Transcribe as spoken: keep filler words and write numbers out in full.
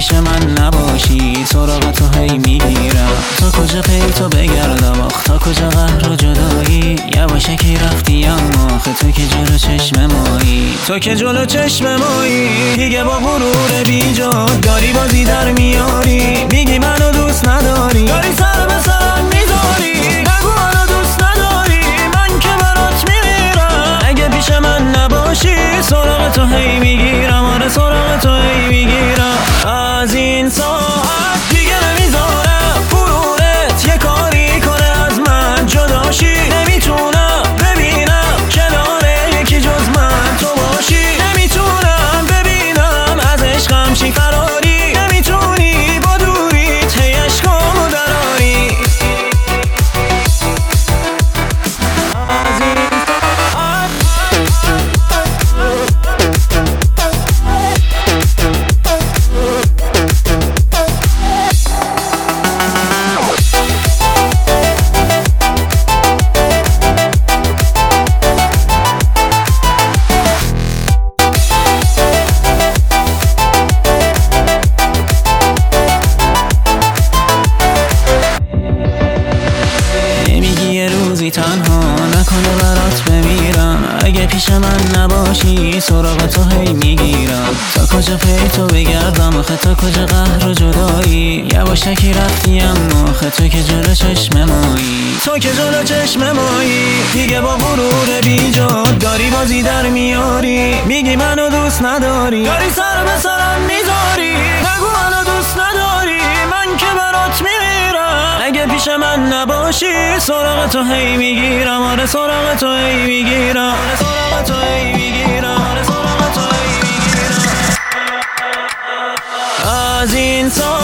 پیش من نباشی سراغ تو هی میگیرم. تا کجا پی تو بگردم آخ تا کجا قهر و جدایی. یواشکی رفتی اما آخه تو که جلو چشم مایی. تو که جلو چشم مایی دیگه با غرور بیجا داری بازی در میاری. میگی منو دوست نداری داری سر به سرم میذاری. نگو منو دوست نداری من که برات میمیرم. اگه پیش من نباشی سراغ تو هی میگیرم. آره سراغ تو هی میگیرم. از این ساعت دیگه نمیذارم غرورت یه کاری کنه از من جداشی. نمیتونم ببینم کنار یکی جز من تو باشی. نمیتونم ببینم از عشقم چی فراری. نمیتونی با دوریت هی عشقامو دراری. از این تنها نکنه برات بمیرم. اگه پیش من نباشی سراغ تو هی میگیرم. تا کجا پی تو بگردم آخه تا کجا قهر و جدایی. یواشکی رفتی اما آخه تو که جلو چشم مایی. تو که جلو چشم مایی دیگه با غرور بیجا داری بازی در میاری. میگی منو دوست نداری داری سر به سرم میذاری. نگو منو دوست نداری من که برات میمیرم. اگه پیش من نباشی سراغ تو هی میگیرم. آره سراغ تو هی میگیرم. آره سراغ تو هی میگیرم. آره سراغ تو هی میگیرم. از این سال